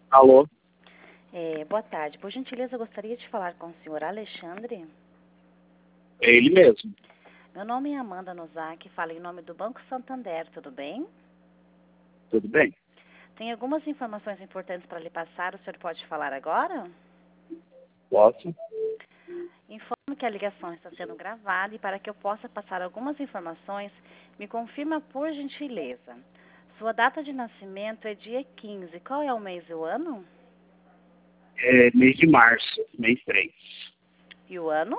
Alô? Boa tarde. Por gentileza, eu gostaria de falar com o senhor Alexandre. É ele mesmo. Meu nome é Amanda Nozaki, falo em nome do Banco Santander, tudo bem? Tudo bem? Tem algumas informações importantes para lhe passar, o senhor pode falar agora? Posso? Informo que a ligação está sendo gravada e para que eu possa passar algumas informações, me confirma por gentileza. Sua data de nascimento é dia 15. Qual é o mês e o ano? É mês de março, mês 3. E o ano?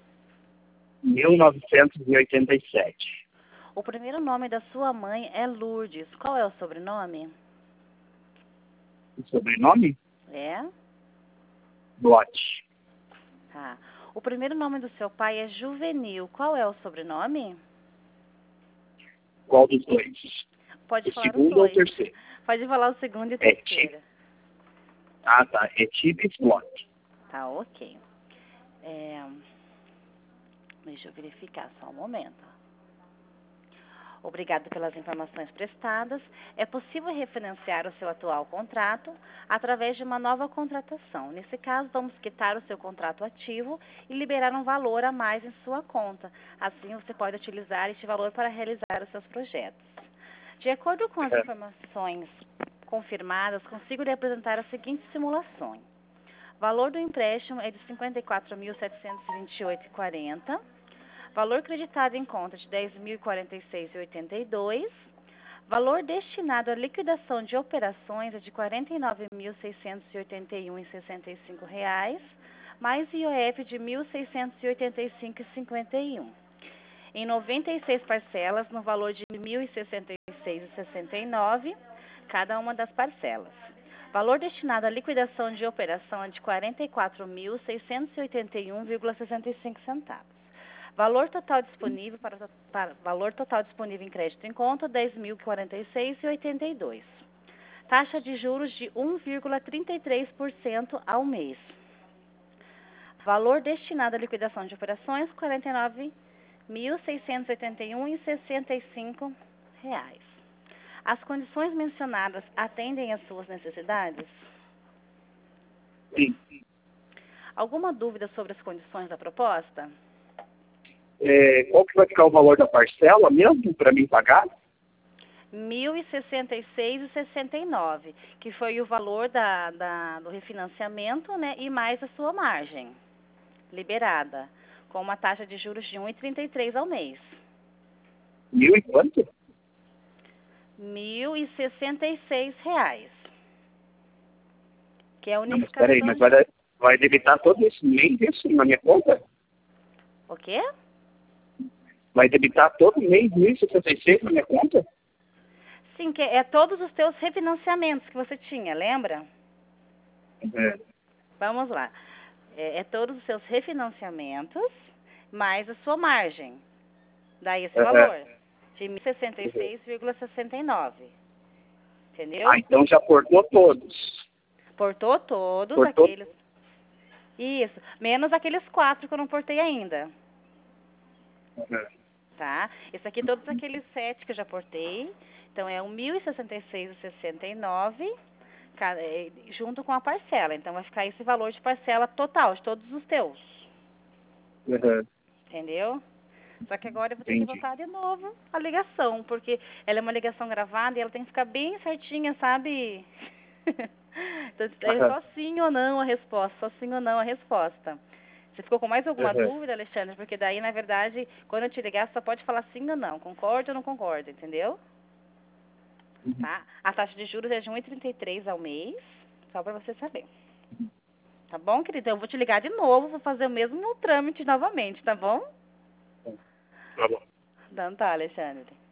1987. O primeiro nome da sua mãe é Lourdes. Qual é o sobrenome? O sobrenome? É? Bloch. Tá. O primeiro nome do seu pai é Juvenil. Qual é o sobrenome? Qual dos dois? Pode O falar os segundo ou o dois. terceiro? Pode falar o segundo e o É terceiro. Ah, tá. É Tibes Bloch. Tá, ok. Deixa eu verificar só um momento. Obrigado pelas informações prestadas. É possível refinanciar o seu atual contrato através de uma nova contratação. Nesse caso, vamos quitar o seu contrato ativo e liberar um valor a mais em sua conta. Assim, você pode utilizar este valor para realizar os seus projetos. De acordo com as informações confirmadas, consigo lhe apresentar as seguintes simulações. O valor do empréstimo é de R$ 54.728,40. Valor creditado em conta de R$ 10.046,82. Valor destinado à liquidação de operações é de R$ 49.681,65, mais IOF de R$ 1.685,51. Em 96 parcelas, no valor de R$ 1.066,69, cada uma das parcelas. Valor destinado à liquidação de operação é de R$ 44.681,65. Valor total disponível valor total disponível em crédito em conta, R$ 10.046,82. Taxa de juros de 1,33% ao mês. Valor destinado à liquidação de operações, R$ 49.681,65. As condições mencionadas atendem às suas necessidades? Sim. Alguma dúvida sobre as condições da proposta? Qual que vai ficar o valor da parcela mesmo para mim pagar? R$ 1.066,69, que foi o valor do refinanciamento, né, e mais a sua margem liberada, com uma taxa de juros de 1,33 ao mês. Mil e quanto? R$ 1.066, que é a Não, mas peraí, unificação. mas vai debitar todo esse mês isso na minha conta? O quê? Vai debitar todo mês 1.066 na minha conta? Sim, que é todos os teus refinanciamentos que você tinha, lembra? É. Vamos lá. É todos os seus refinanciamentos, mais a sua margem. Daí esse valor, de 1.066,69. Entendeu? Ah, então já cortou todos. Portou todos Cortou? aqueles. Isso, menos aqueles 4 que eu não portei ainda. Tá? Esse aqui, todos aqueles 7 que eu já portei. Então, é 1.066,69, junto com a parcela. Então, vai ficar esse valor de parcela total, de todos os teus. Entendeu? Só que agora eu vou ter que Entendi. voltar de novo a ligação, porque ela é uma ligação gravada e ela tem que ficar bem certinha, sabe? Então, é só sim ou não a resposta, só sim ou não a resposta. Você ficou com mais alguma dúvida, Alexandre? Porque daí, na verdade, quando eu te ligar, você só pode falar sim ou não, concorda ou não concorda, entendeu? Tá? A taxa de juros é de 1,33 ao mês, só para você saber. Tá bom, querida? Eu vou te ligar de novo, vou fazer o mesmo trâmite novamente, tá bom? Tá bom. Então tá, Alexandre.